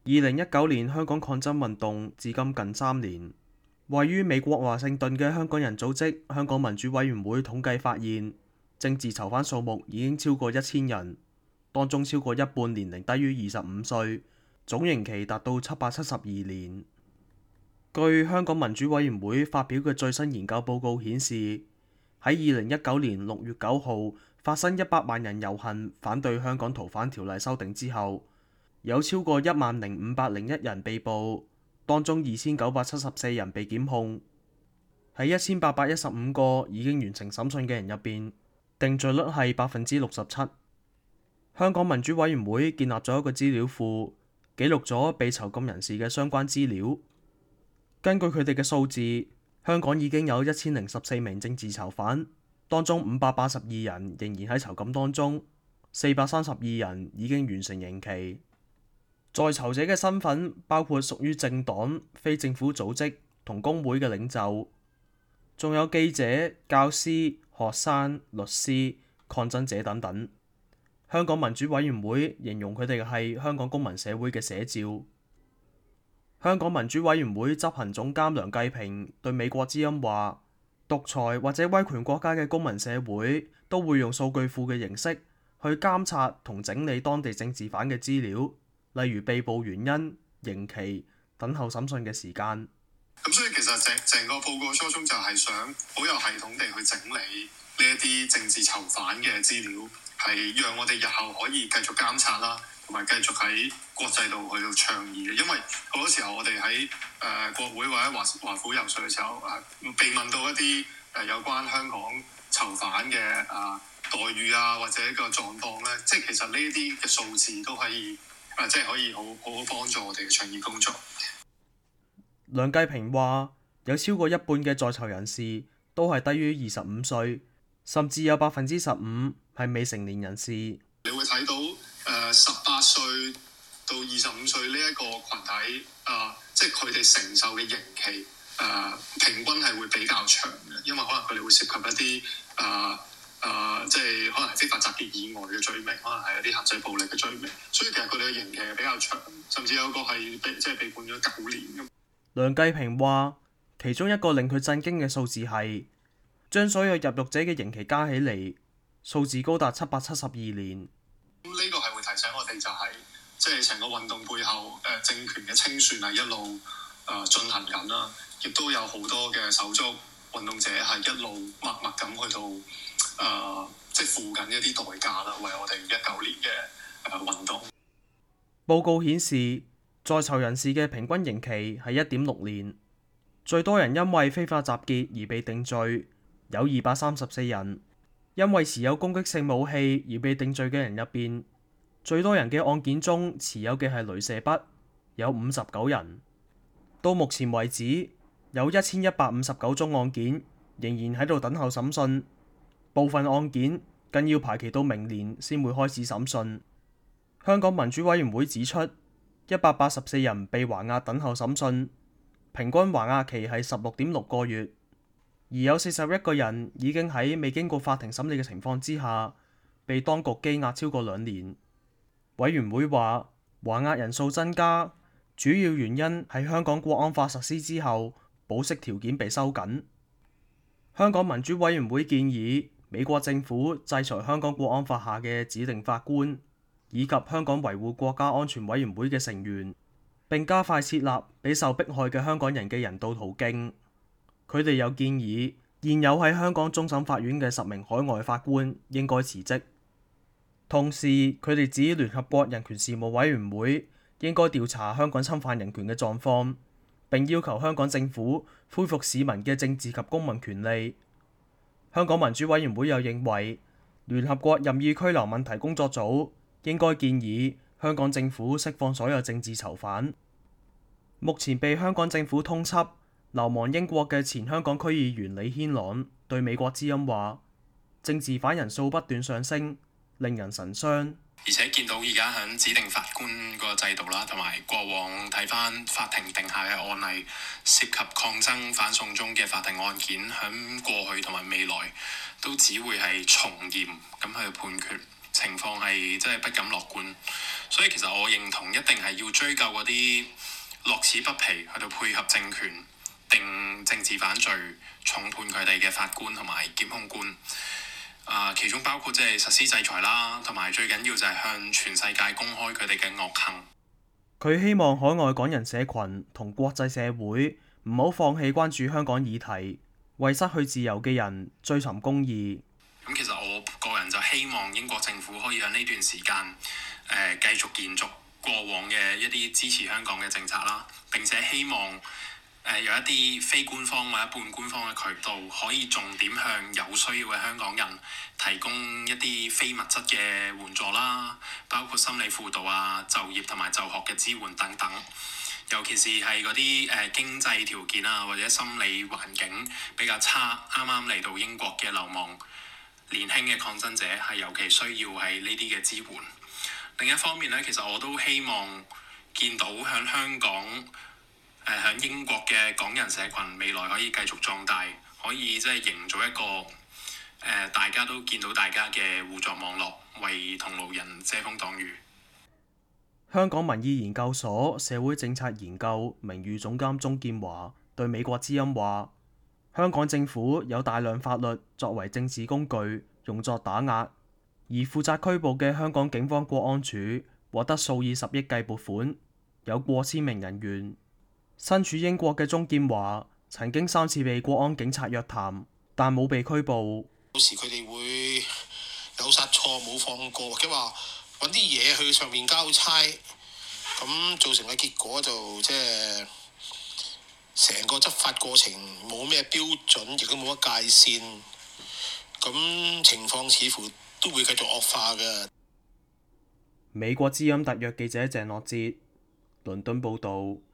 2019年香港抗爭運動至今近3年，位於美國華盛頓嘅香港人組織香港民主委員會統計發現，政治囚犯數目已經超過1000人，當中超過一半年齡低於25歲，總刑期達到772年。據香港民主委員會發表嘅最新研究報告顯示，喺2019年6月9號發生100萬人遊行反對香港逃犯條例修訂之後，有超過10501人被捕，當中2974人被檢控。喺1815個已經完成審訊嘅人入邊，定罪率係67%。香港民主委員會建立咗一個資料庫，記錄咗被囚禁人士嘅相關資料。根據佢哋嘅數字，香港已經有1014名政治囚犯，當中582人仍然喺囚禁當中，432人已經完成刑期。在囚者嘅身份包括屬於政黨、非政府組織同工會嘅領袖，仲有記者、教師、學生、律師、抗爭者等等。香港民主委員會形容佢哋係香港公民社會嘅寫照。香港民主委員會執行總監梁繼平對美國之音話：獨裁或者威權國家嘅公民社會都會用數據庫嘅形式去監察同整理當地政治犯嘅資料，例如被捕原因、刑期、等候審訊嘅時間。 咁所以其實整個報告初衷就係想好有系統地去整理呢一啲政治囚犯嘅資料，係讓我哋日後可以繼續監察啦，同埋繼續喺國際度去到倡議嘅。因為好多時候我哋喺國會或者華府游說嘅時候，被問到一啲有關香港囚犯嘅待遇啊，或者個狀況咧，即係其實呢啲嘅數字都可以即係可以好好幫助我哋嘅倡議工作。 梁繼平話：有超過一半嘅在囚人士都係低於25歲，甚至有15%係未成年人士。 你會睇到18歲到25歲呢一個群體，即係佢哋承受嘅刑期平均係會比較長嘅，因為可能佢哋會涉及一啲即係可能係非法集結以外嘅罪名，可能係一啲限制暴力嘅罪名，所以其實佢哋嘅刑期係比較長，甚至有個係被判咗9年。 梁繼平話：其中一個令佢震驚嘅數字係，將所有入獄者嘅刑期加起嚟，數字高達772年。 呢個係會提醒我哋就係，即係成個運動背後政權嘅清算係一路進行緊啦，亦都有好多嘅手足運動者係一路默默咁去到即係付緊一啲代價啦，為我哋19年嘅運動。 報告顯示，在囚人士嘅平均刑期係1.6年，最多人因為非法集結而被定罪，有234人。因為持有攻擊性武器而被定罪嘅人入邊，最多人嘅案件中持有嘅係鐳射筆，有59人。到目前為止，有1159宗案件仍然喺度等候審訊，部分案件更要排期到明年先會開始審訊。香港民主委員會指出，184人被還押等候審訊，平均還押期係16.6個月。而有41個人已經喺未經過法庭審理嘅情況之下，被當局羈押超過2年。委員會話，還押人數增加，主要原因係香港國安法實施之後，保釋條件被收緊。香港民主委員會建議美國政府制裁香港國安法下嘅指定法官，以及香港維護國家安全委員會嘅成員，並加快設立俾受迫害嘅香港人嘅人道途徑。佢哋有建議，現有喺香港終審法院嘅10名海外法官應該辭職。同時，佢哋指聯合國人權事務委員會應該調查香港侵犯人權嘅狀況，並要求香港政府恢復市民嘅政治及公民權利。香港民主委員會又認為，聯合國任意拘留問題工作組應該建議香港政府釋放所有政治囚犯。目前被香港政府通緝流亡英國嘅前香港區議員李軒朗對美國之音話：政治犯人數不斷上升，令人神傷。 而且見到而家喺指定法官個制度啦，同埋過往睇翻法庭定下嘅案例，涉及抗爭反送中嘅法庭案件，喺過去同埋未來都只會係從嚴咁去判決， 情況係真係不敢樂觀。所以其實我認同一定係要追究嗰啲樂此不疲去到配合政權定政治犯罪重判佢哋嘅法官同埋檢控官。其中包括即係實施制裁啦，同埋最緊要就係向全世界公開佢哋嘅惡行。 佢希望海外港人社群同國際社會唔好放棄關注香港議題，為失去自由嘅人追尋公義。 咁其實我個人就希望英國政府可以喺呢段時間繼續延續過往嘅一啲支持香港嘅政策啦，並且希望有一啲非官方或者半官方嘅渠道，可以重點向有需要嘅香港人提供一啲非物質嘅援助啦，包括心理輔導啊、就業同埋就學嘅支援等等。尤其是係嗰啲經濟條件啊，或者心理環境比較差，啱啱嚟到英國嘅流亡年輕嘅抗爭者係尤其需要係呢啲嘅支援。另一方面咧，其實我都希望見到響香港響英國嘅港人社群未來可以繼續壯大，可以即係營造一個大家都見到大家嘅互助網絡，為同路人遮風擋雨。 香港民意研究所社會政策研究名譽總監鍾建華對美國之音話：香港政府有大量法律作為政治工具，用作打壓，而負責拘捕嘅香港警方國安處獲得數以十億計撥款，有過千名人員。身處英國嘅鍾建華曾經3次被國安警察約談，但冇被拘捕。 有時佢哋會有殺錯冇放過，或者話揾啲嘢去上面交差，咁造成嘅結果就即係成個執法過程冇咩標準，亦都冇乜界線，咁情況似乎都會繼續惡化嘅。 美國之音特約記者鄭樂哲，倫敦報導。